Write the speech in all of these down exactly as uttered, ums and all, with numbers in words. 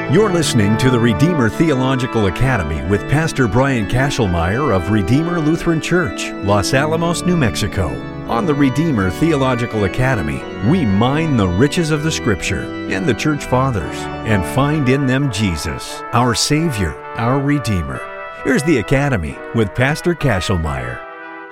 You're listening to the Redeemer Theological Academy with Pastor Brian Kashelmeyer of Redeemer Lutheran Church, Los Alamos, New Mexico. On the Redeemer Theological Academy, we mine the riches of the Scripture and the Church Fathers and find in them Jesus, our Savior, our Redeemer. Here's the Academy with Pastor Kashelmeyer.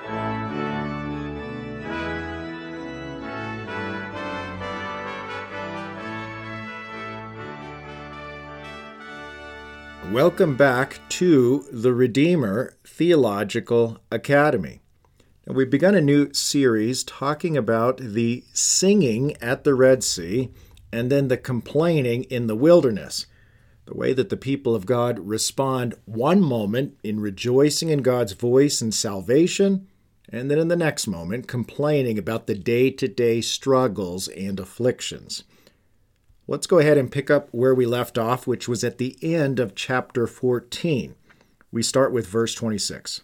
Welcome back to the Redeemer Theological Academy. Now, we've begun a new series talking about the singing at the Red Sea and then the complaining in the wilderness. The way that the people of God respond one moment in rejoicing in God's voice and salvation, and then in the next moment complaining about the day-to-day struggles and afflictions. Let's go ahead and pick up where we left off, which was at the end of chapter fourteen. We start with verse twenty-six.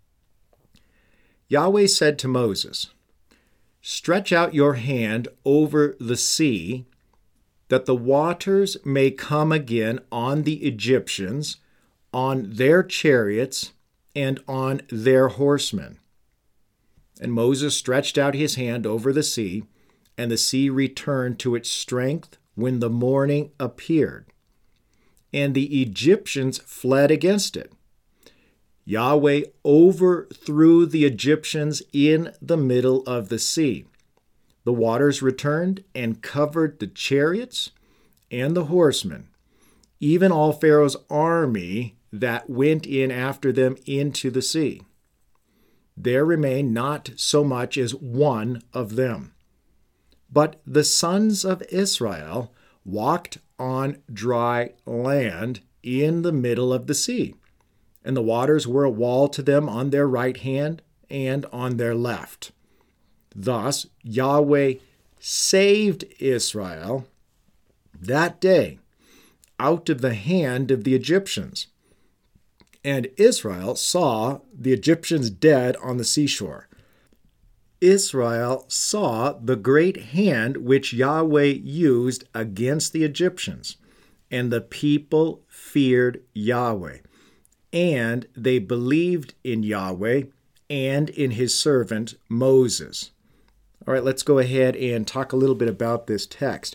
Yahweh said to Moses, "Stretch out your hand over the sea, that the waters may come again on the Egyptians, on their chariots, and on their horsemen." And Moses stretched out his hand over the sea, and the sea returned to its strength when the morning appeared, and the Egyptians fled against it. Yahweh overthrew the Egyptians in the middle of the sea. The waters returned and covered the chariots and the horsemen, even all Pharaoh's army that went in after them into the sea. There remained not so much as one of them. But the sons of Israel walked on dry land in the middle of the sea, and the waters were a wall to them on their right hand and on their left. Thus Yahweh saved Israel that day out of the hand of the Egyptians. And Israel saw the Egyptians dead on the seashore. Israel saw the great hand which Yahweh used against the Egyptians, and the people feared Yahweh, and they believed in Yahweh and in his servant Moses. All right, let's go ahead and talk a little bit about this text.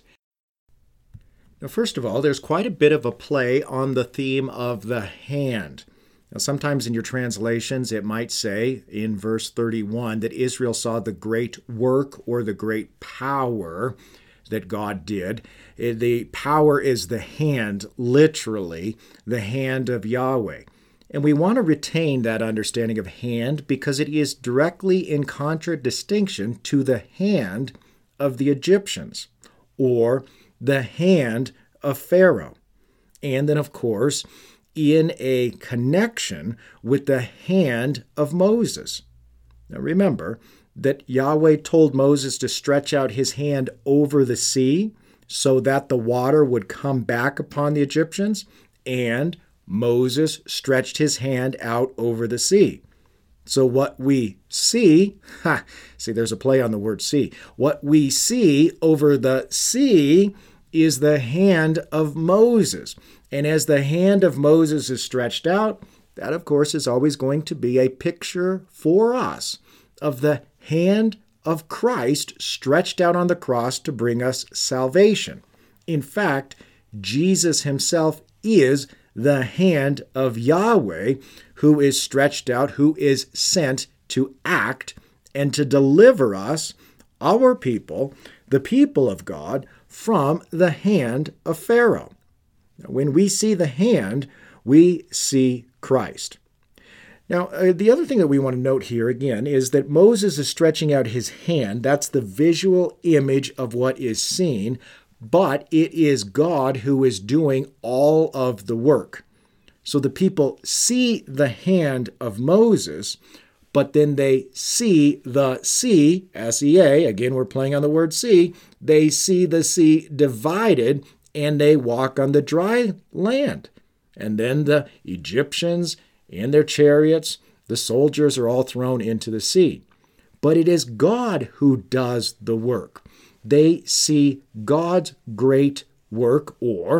Now, first of all, there's quite a bit of a play on the theme of the hand. Now, sometimes in your translations, it might say in verse thirty-one that Israel saw the great work or the great power that God did. The power is the hand, literally, the hand of Yahweh. And we want to retain that understanding of hand because it is directly in contradistinction to the hand of the Egyptians or the hand of Pharaoh. And then, of course, in a connection with the hand of Moses. Now remember that Yahweh told Moses to stretch out his hand over the sea so that the water would come back upon the Egyptians, and Moses stretched his hand out over the sea. So what we see, ha, see there's a play on the word see, what we see over the sea is the hand of Moses. And as the hand of Moses is stretched out, that, of course, is always going to be a picture for us of the hand of Christ stretched out on the cross to bring us salvation. In fact, Jesus himself is the hand of Yahweh who is stretched out, who is sent to act and to deliver us, our people, the people of God, from the hand of Pharaoh. When we see the hand, we see Christ. Now, uh, the other thing that we want to note here again is that Moses is stretching out his hand. That's the visual image of what is seen, but it is God who is doing all of the work. So the people see the hand of Moses, but then they see the sea, S E A, again we're playing on the word sea, they see the sea divided and they walk on the dry land. And then the Egyptians and their chariots, the soldiers are all thrown into the sea. But it is God who does the work. They see God's great work or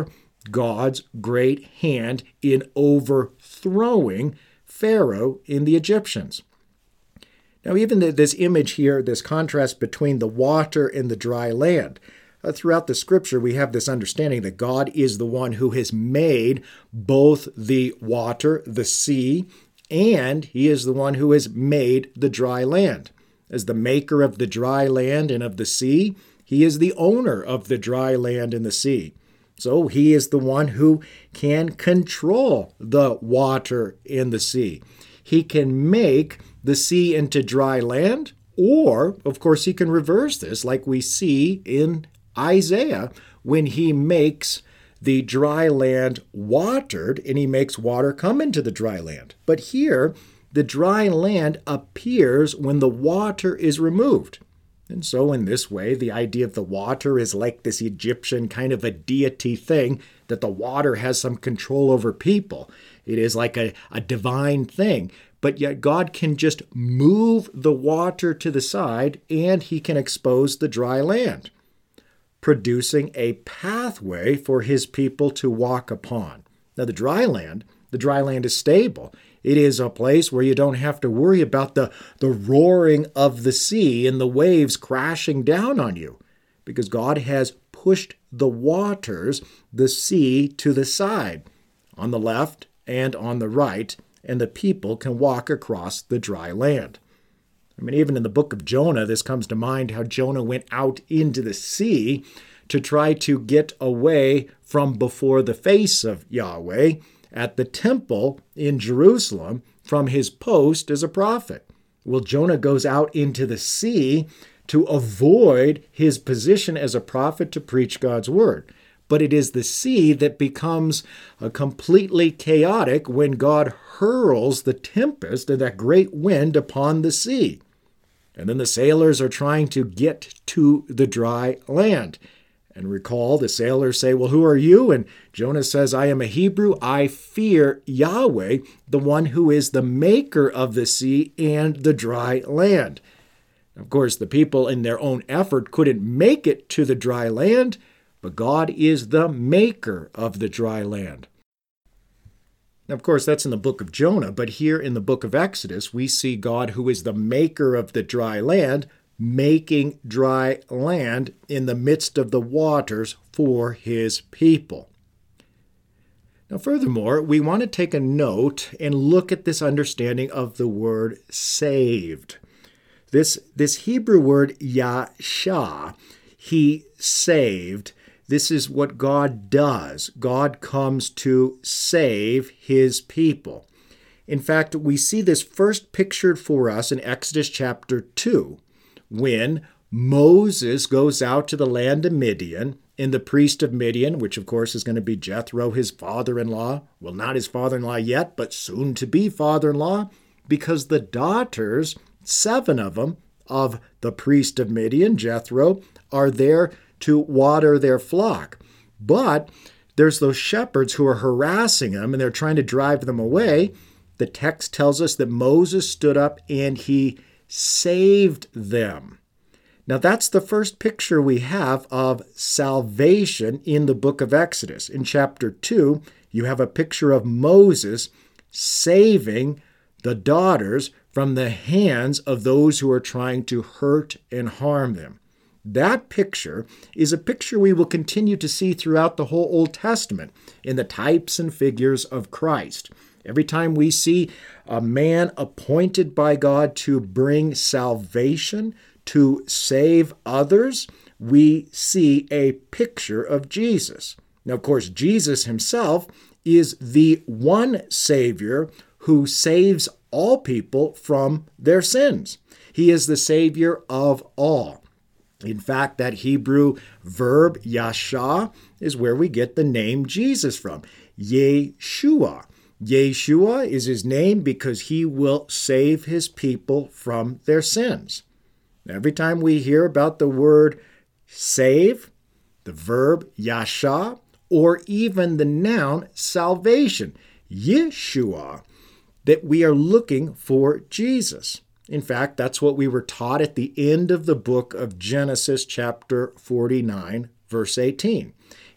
God's great hand in overthrowing Pharaoh and the Egyptians. Now, even this image here, this contrast between the water and the dry land, uh, throughout the scripture, we have this understanding that God is the one who has made both the water, the sea, and he is the one who has made the dry land. As the maker of the dry land and of the sea, he is the owner of the dry land and the sea. So he is the one who can control the water in the sea. He can make the sea into dry land, or, of course, he can reverse this, like we see in Isaiah when he makes the dry land watered and he makes water come into the dry land. But here, the dry land appears when the water is removed. And so in this way, the idea of the water is like this Egyptian kind of a deity thing, that the water has some control over people. It is like a, a divine thing. But yet God can just move the water to the side and he can expose the dry land, producing a pathway for his people to walk upon. Now the dry land, the dry land is stable. It is a place where you don't have to worry about the, the roaring of the sea and the waves crashing down on you, because God has pushed the waters, the sea, to the side, on the left and on the right, and the people can walk across the dry land. I mean, even in the book of Jonah, this comes to mind how Jonah went out into the sea to try to get away from before the face of Yahweh at the temple in Jerusalem from his post as a prophet. Well, Jonah goes out into the sea to avoid his position as a prophet to preach God's word. But it is the sea that becomes uh, completely chaotic when God hurls the tempest and that great wind upon the sea. And then the sailors are trying to get to the dry land. And recall, the sailors say, well, who are you? And Jonah says, I am a Hebrew. I fear Yahweh, the one who is the maker of the sea and the dry land. Of course, the people in their own effort couldn't make it to the dry land, but God is the maker of the dry land. Now, of course, that's in the book of Jonah, but here in the book of Exodus, we see God, who is the maker of the dry land, making dry land in the midst of the waters for his people. Now, furthermore, we want to take a note and look at this understanding of the word saved. This, this Hebrew word yasha, he saved. This is what God does. God comes to save his people. In fact, we see this first pictured for us in Exodus chapter two, when Moses goes out to the land of Midian, and the priest of Midian, which of course is going to be Jethro, his father-in-law, well, not his father-in-law yet, but soon to be father-in-law, because the daughters, seven of them, of the priest of Midian, Jethro, are there to water their flock. But there's those shepherds who are harassing them, and they're trying to drive them away. The text tells us that Moses stood up and he saved them. Now that's the first picture we have of salvation in the book of Exodus. In chapter two, you have a picture of Moses saving the daughters from the hands of those who are trying to hurt and harm them. That picture is a picture we will continue to see throughout the whole Old Testament in the types and figures of Christ. Every time we see a man appointed by God to bring salvation, to save others, we see a picture of Jesus. Now, of course, Jesus himself is the one Savior who saves all people from their sins. He is the Savior of all. In fact, that Hebrew verb, yasha, is where we get the name Jesus from, Yeshua. Yeshua is his name because he will save his people from their sins. Every time we hear about the word save, the verb yasha, or even the noun salvation, Yeshua, that we are looking for Jesus. In fact, that's what we were taught at the end of the book of Genesis chapter forty-nine, verse eighteen.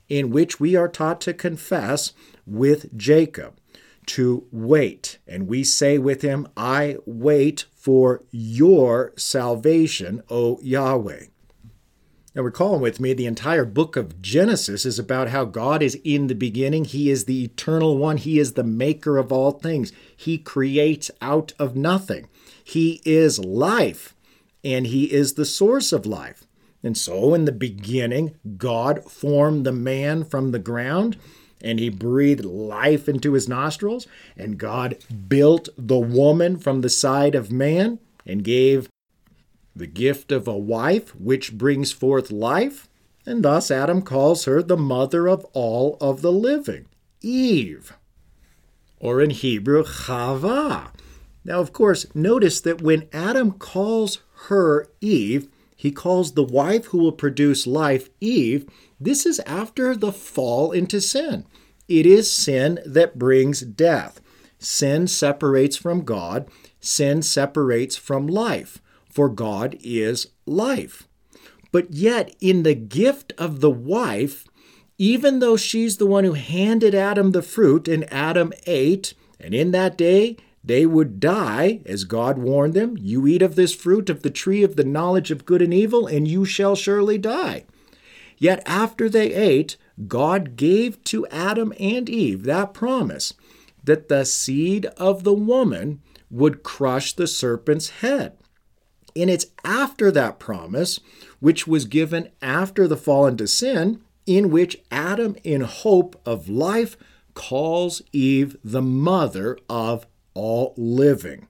in which we are taught to confess with Jacob, to wait. And we say with him, I wait for your salvation, O Yahweh. Now recall with me, the entire book of Genesis is about how God is in the beginning. He is the eternal one. He is the maker of all things. He creates out of nothing. He is life, and he is the source of life. And so in the beginning, God formed the man from the ground, and he breathed life into his nostrils, and God built the woman from the side of man and gave the gift of a wife, which brings forth life, and thus Adam calls her the mother of all of the living, Eve, or in Hebrew, Chava. Now, of course, notice that when Adam calls her Eve, he calls the wife who will produce life Eve. This is after the fall into sin. It is sin that brings death. Sin separates from God. Sin separates from life. For God is life. But yet, in the gift of the wife, even though she's the one who handed Adam the fruit, and Adam ate, and in that day they would die, as God warned them, you eat of this fruit of the tree of the knowledge of good and evil, and you shall surely die. Yet after they ate, God gave to Adam and Eve that promise that the seed of the woman would crush the serpent's head. And it's after that promise, which was given after the fall into sin, in which Adam, in hope of life, calls Eve the mother of all living.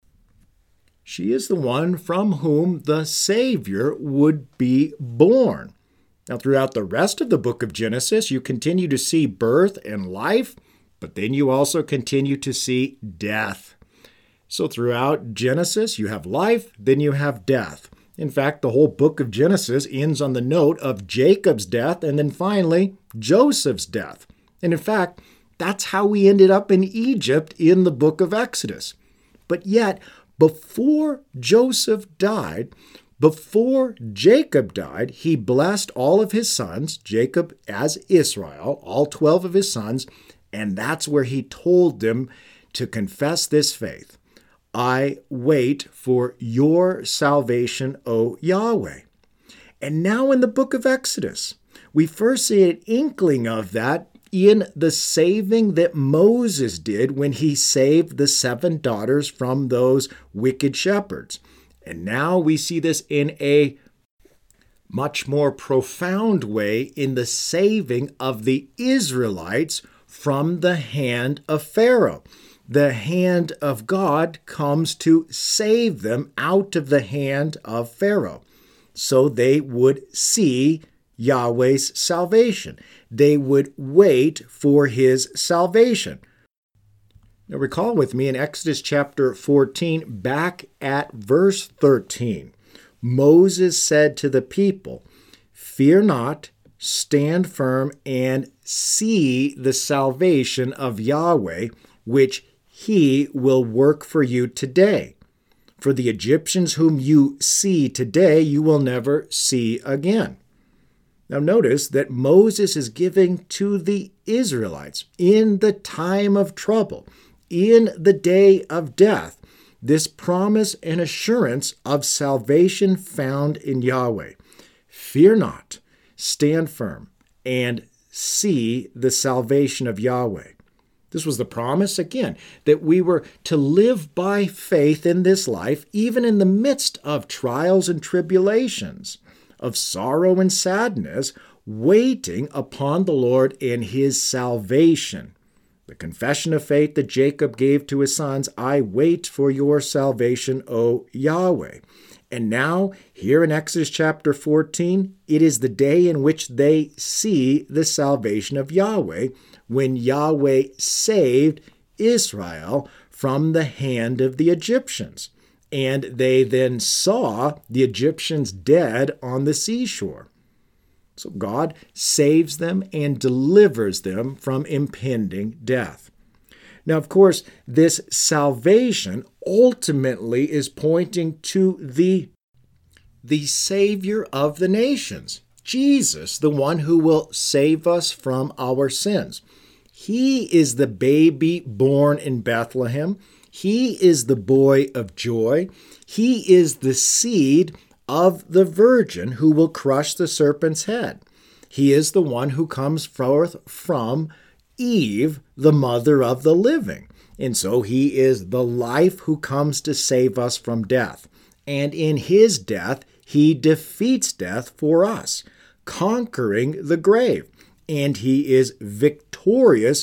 She is the one from whom the Savior would be born. Now, throughout the rest of the book of Genesis, you continue to see birth and life, but then you also continue to see death. So throughout Genesis, you have life, then you have death. In fact, the whole book of Genesis ends on the note of Jacob's death and then finally Joseph's death. And in fact, that's how we ended up in Egypt in the book of Exodus. But yet, before Joseph died, before Jacob died, he blessed all of his sons, Jacob as Israel, all twelve of his sons, and that's where he told them to confess this faith. I wait for your salvation, O Yahweh. And now in the book of Exodus, we first see an inkling of that in the saving that Moses did when he saved the seven daughters from those wicked shepherds. And now we see this in a much more profound way in the saving of the Israelites from the hand of Pharaoh. The hand of God comes to save them out of the hand of Pharaoh, so they would see Yahweh's salvation. They would wait for his salvation. Now recall with me in Exodus chapter fourteen, back at verse thirteen, Moses said to the people, "Fear not, stand firm, and see the salvation of Yahweh, which he will work for you today. For the Egyptians whom you see today, you will never see again." Now notice that Moses is giving to the Israelites in the time of trouble, in the day of death, this promise and assurance of salvation found in Yahweh. Fear not, stand firm, and see the salvation of Yahweh. This was the promise, again, that we were to live by faith in this life, even in the midst of trials and tribulations, of sorrow and sadness, waiting upon the Lord and his salvation. The confession of faith that Jacob gave to his sons, I wait for your salvation, O Yahweh. And now, here in Exodus chapter fourteen, it is the day in which they see the salvation of Yahweh, when Yahweh saved Israel from the hand of the Egyptians. And they then saw the Egyptians dead on the seashore. So God saves them and delivers them from impending death. Now, of course, this salvation ultimately is pointing to the, the Savior of the nations, Jesus, the one who will save us from our sins. He is the baby born in Bethlehem. He is the boy of joy. He is the seed of the virgin who will crush the serpent's head. He is the one who comes forth from Eve, the mother of the living. And so he is the life who comes to save us from death. And in his death, he defeats death for us, conquering the grave. And he is victorious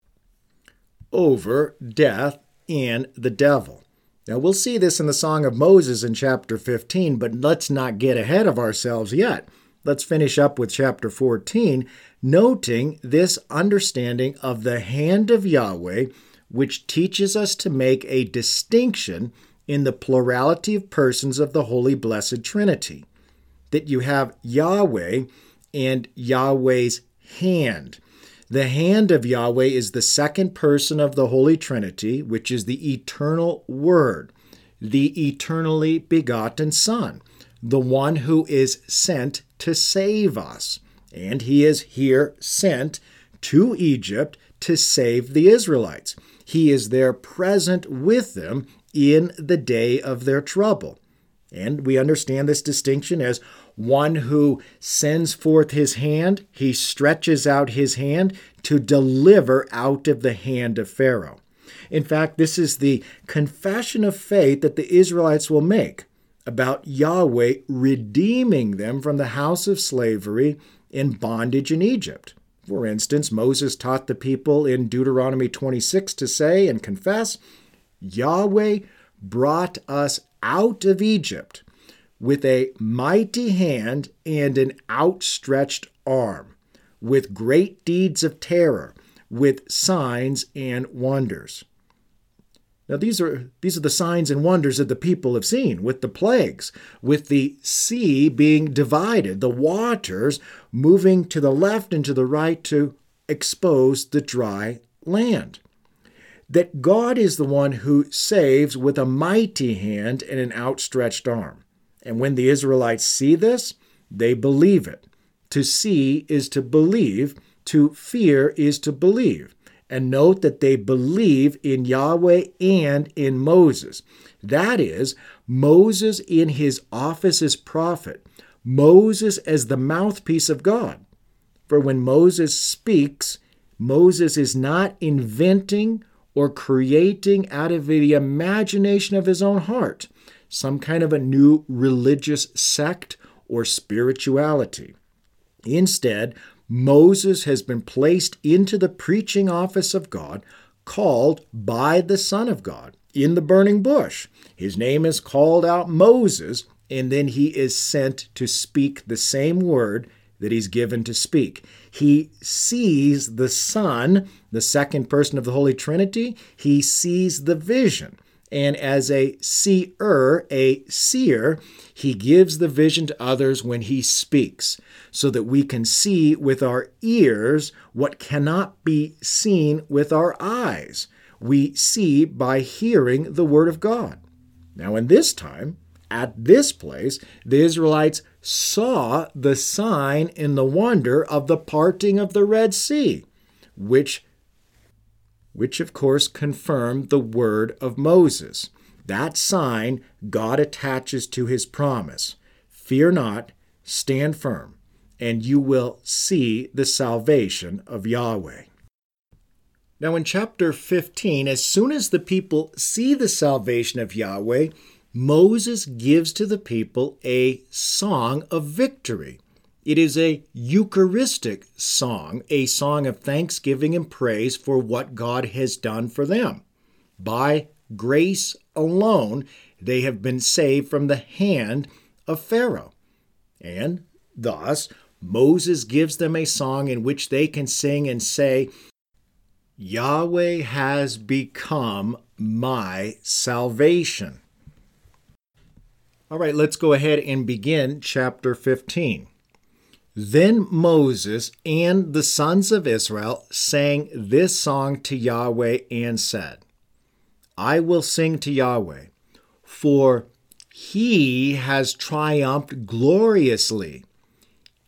over death and the devil. Now, we'll see this in the Song of Moses in chapter fifteen, but let's not get ahead of ourselves yet. Let's finish up with chapter fourteen, noting this understanding of the hand of Yahweh, which teaches us to make a distinction in the plurality of persons of the Holy Blessed Trinity. That you have Yahweh and Yahweh's hand. The hand of Yahweh is the second person of the Holy Trinity, which is the eternal Word, the eternally begotten Son, the one who is sent to save us. And he is here sent to Egypt to save the Israelites. He is there present with them in the day of their trouble. And we understand this distinction as one who sends forth his hand, he stretches out his hand to deliver out of the hand of Pharaoh. In fact, this is the confession of faith that the Israelites will make about Yahweh redeeming them from the house of slavery in bondage in Egypt. For instance, Moses taught the people in Deuteronomy twenty-six to say and confess, Yahweh brought us out of Egypt with a mighty hand and an outstretched arm, with great deeds of terror, with signs and wonders. Now these are these are the signs and wonders that the people have seen, with the plagues, with the sea being divided, the waters moving to the left and to the right to expose the dry land. That God is the one who saves with a mighty hand and an outstretched arm. And when the Israelites see this, they believe it. To see is to believe, to fear is to believe. And note that they believe in Yahweh and in Moses. That is, Moses in his office as prophet, Moses as the mouthpiece of God. For when Moses speaks, Moses is not inventing or creating out of the imagination of his own heart some kind of a new religious sect or spirituality. Instead, Moses has been placed into the preaching office of God, called by the Son of God in the burning bush. His name is called out Moses, and then he is sent to speak the same word that he's given to speak. He sees the Son, the second person of the Holy Trinity. He sees the vision. And as a seer, a seer, he gives the vision to others when he speaks, so that we can see with our ears what cannot be seen with our eyes. We see by hearing the word of God. Now, in this time, at this place, the Israelites saw the sign and the wonder of the parting of the Red Sea, which which of course confirmed the word of Moses. That sign God attaches to his promise. Fear not, stand firm, and you will see the salvation of Yahweh. Now in chapter fifteen, as soon as the people see the salvation of Yahweh, Moses gives to the people a song of victory. It is a Eucharistic song, a song of thanksgiving and praise for what God has done for them. By grace alone, they have been saved from the hand of Pharaoh. And thus, Moses gives them a song in which they can sing and say, Yahweh has become my salvation. All right, let's go ahead and begin chapter fifteen. Then Moses and the sons of Israel sang this song to Yahweh and said, I will sing to Yahweh, for he has triumphed gloriously.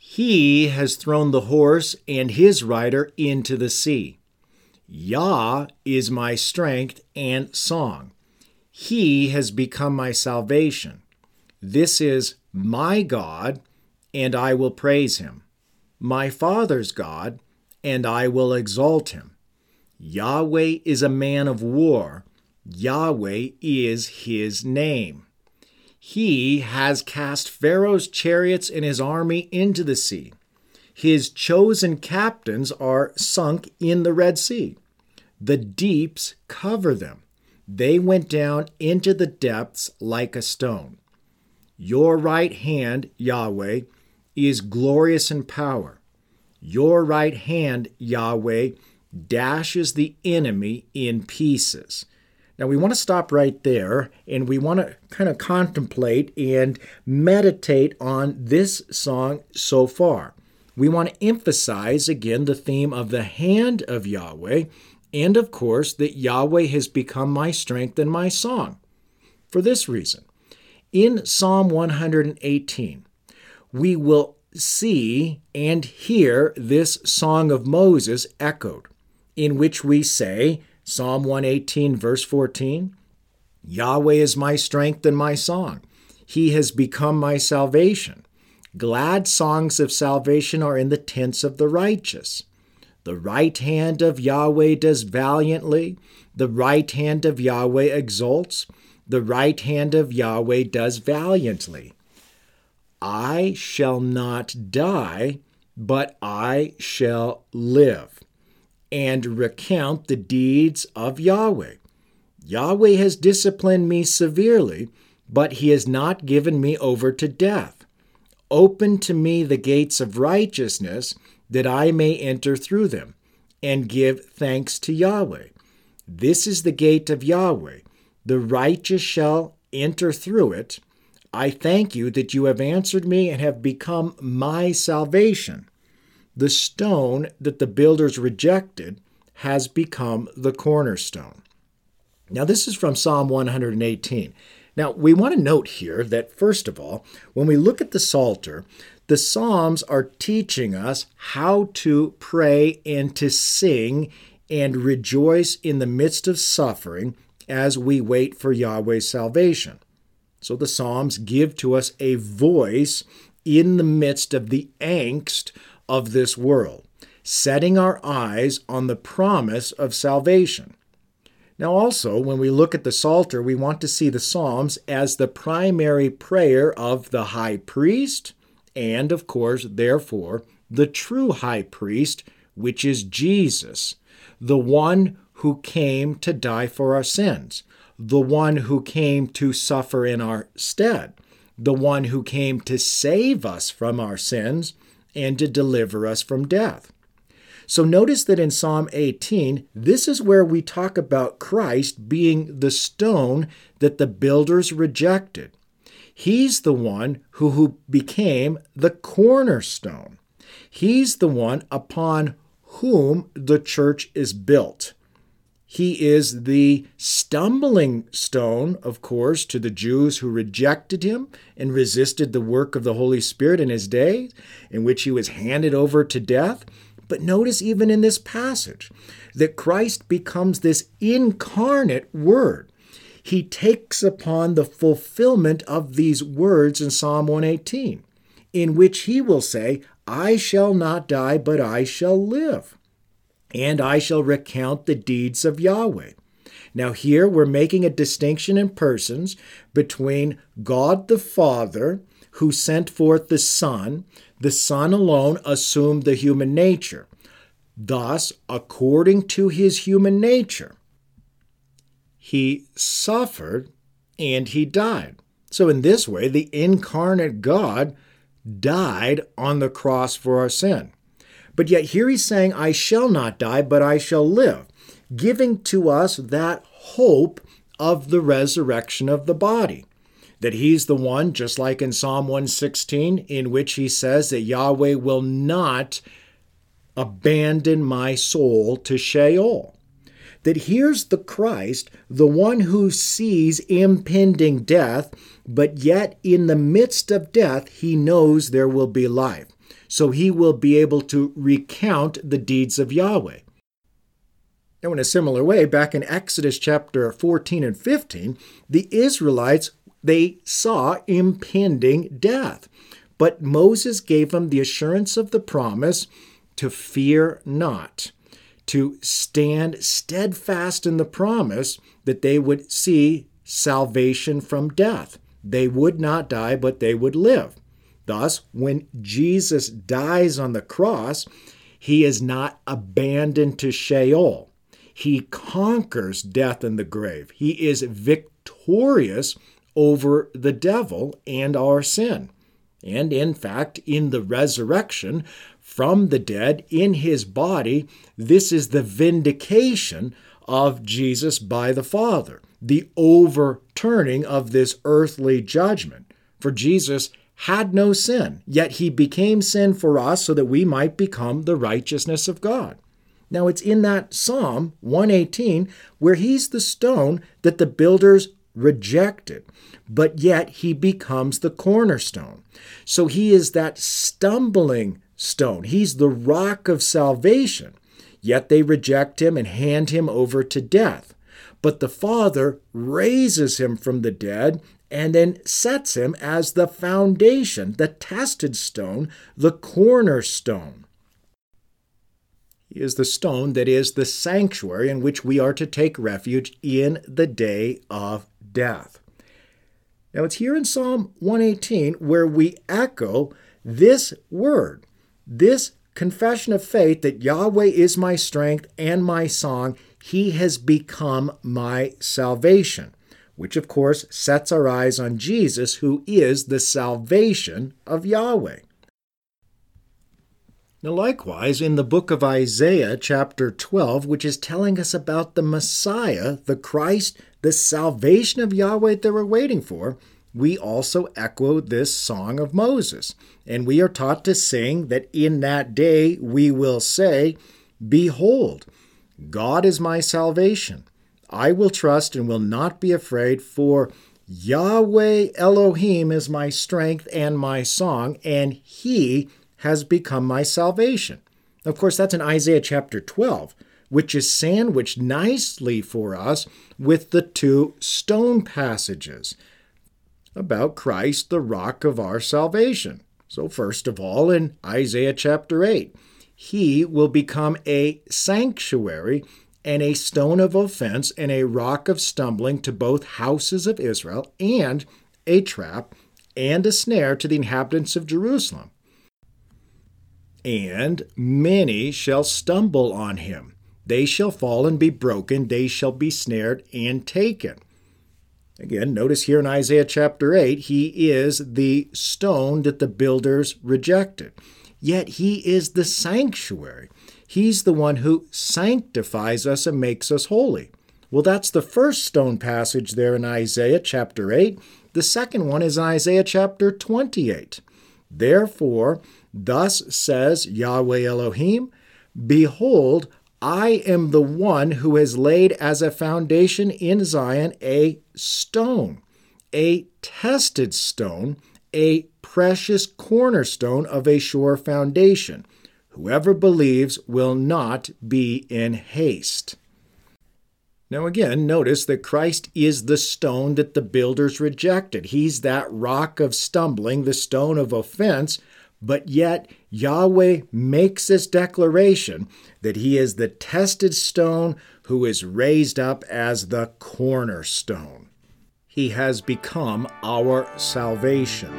He has thrown the horse and his rider into the sea. Yah is my strength and song. He has become my salvation. This is my God, and I will praise him. My Father's God, and I will exalt him. Yahweh is a man of war. Yahweh is his name. He has cast Pharaoh's chariots and his army into the sea. His chosen captains are sunk in the Red Sea. The deeps cover them. They went down into the depths like a stone. Your right hand, Yahweh, is glorious in power. Your right hand, Yahweh, dashes the enemy in pieces. Now we want to stop right there, and we want to kind of contemplate and meditate on this song so far. We want to emphasize again the theme of the hand of Yahweh, and of course that Yahweh has become my strength and my song. For this reason, in Psalm one hundred eighteen, we will see and hear this song of Moses echoed, in which we say, Psalm one eighteen, verse fourteen, Yahweh is my strength and my song. He has become my salvation. Glad songs of salvation are in the tents of the righteous. The right hand of Yahweh does valiantly. The right hand of Yahweh exalts. The right hand of Yahweh does valiantly. I shall not die, but I shall live, and recount the deeds of Yahweh. Yahweh has disciplined me severely, but he has not given me over to death. Open to me the gates of righteousness, that I may enter through them, and give thanks to Yahweh. This is the gate of Yahweh. The righteous shall enter through it. I thank you that you have answered me and have become my salvation. The stone that the builders rejected has become the cornerstone. Now, this is from Psalm one hundred eighteen. Now, we want to note here that, first of all, when we look at the Psalter, the Psalms are teaching us how to pray and to sing and rejoice in the midst of suffering as we wait for Yahweh's salvation. So the Psalms give to us a voice in the midst of the angst of this world, setting our eyes on the promise of salvation. Now also, when we look at the Psalter, we want to see the Psalms as the primary prayer of the high priest, and of course, therefore, the true high priest, which is Jesus, the one who came to die for our sins, the one who came to suffer in our stead, the one who came to save us from our sins and to deliver us from death. So notice that in Psalm eighteen, this is where we talk about Christ being the stone that the builders rejected. He's the one who, who became the cornerstone. He's the one upon whom the church is built. He is the stumbling stone, of course, to the Jews who rejected him and resisted the work of the Holy Spirit in his day, in which he was handed over to death. But notice even in this passage that Christ becomes this incarnate Word. He takes upon the fulfillment of these words in Psalm one eighteen, in which he will say, I shall not die, but I shall live, and I shall recount the deeds of Yahweh. Now here we're making a distinction in persons between God the Father, who sent forth the Son. The Son alone assumed the human nature. Thus, according to his human nature, he suffered and he died. So in this way, the incarnate God died on the cross for our sin. But yet here he's saying, I shall not die, but I shall live, giving to us that hope of the resurrection of the body. That he's the one, just like in Psalm one sixteen, in which he says that Yahweh will not abandon my soul to Sheol. That here's the Christ, the one who sees impending death, but yet in the midst of death, he knows there will be life. so he will be able to recount the deeds of Yahweh. Now, in a similar way, back in Exodus chapter fourteen and fifteen, the Israelites, they saw impending death. But Moses gave them the assurance of the promise to fear not, to stand steadfast in the promise that they would see salvation from death. They would not die, but they would live. Thus, when Jesus dies on the cross, he is not abandoned to Sheol. He conquers death and the grave. He is victorious over the devil and our sin. And in fact, in the resurrection from the dead, in his body, this is the vindication of Jesus by the Father, the overturning of this earthly judgment. For Jesus had no sin, yet he became sin for us so that we might become the righteousness of God. Now, it's in that Psalm one eighteen where he's the stone that the builders rejected, but yet he becomes the cornerstone. So he is that stumbling stone. He's the rock of salvation, yet they reject him and hand him over to death. But the Father raises him from the dead and then sets him as the foundation, the tested stone, the cornerstone. He is the stone that is the sanctuary in which we are to take refuge in the day of death. Now, it's here in Psalm one eighteen where we echo this word, this confession of faith that Yahweh is my strength and my song. He has become my salvation, which of course sets our eyes on Jesus, who is the salvation of Yahweh. Now, likewise, in the book of Isaiah, chapter twelve, which is telling us about the Messiah, the Christ, the salvation of Yahweh that we're waiting for, we also echo this song of Moses. And we are taught to sing that in that day we will say, "Behold, God is my salvation. I will trust and will not be afraid, for Yahweh Elohim is my strength and my song, and he has become my salvation." Of course, that's in Isaiah chapter twelve, which is sandwiched nicely for us with the two stone passages about Christ, the rock of our salvation. So first of all, in Isaiah chapter eight, he will become a sanctuary and a stone of offense and a rock of stumbling to both houses of Israel, and a trap and a snare to the inhabitants of Jerusalem. And many shall stumble on him. They shall fall and be broken. They shall be snared and taken. Again, notice here in Isaiah chapter eight, he is the stone that the builders rejected. Yet he is the sanctuary. He's the one who sanctifies us and makes us holy. Well, that's the first stone passage there in Isaiah chapter eight. The second one is in Isaiah chapter twenty-eight. Therefore, thus says Yahweh Elohim, "Behold, I am the one who has laid as a foundation in Zion a stone, a tested stone, a precious cornerstone of a sure foundation. Whoever believes will not be in haste." Now again, notice that Christ is the stone that the builders rejected. He's that rock of stumbling, the stone of offense, but yet Yahweh makes this declaration that he is the tested stone who is raised up as the cornerstone. He has become our salvation.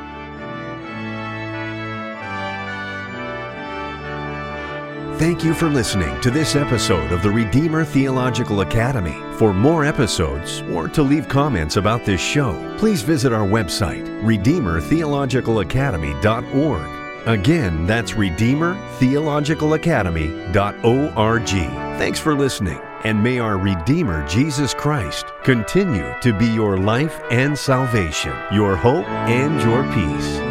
Thank you for listening to this episode of the Redeemer Theological Academy. For more episodes or to leave comments about this show, please visit our website, redeemer theological academy dot org. Again, that's redeemer theological academy dot org. Thanks for listening, and may our Redeemer Jesus Christ continue to be your life and salvation, your hope and your peace.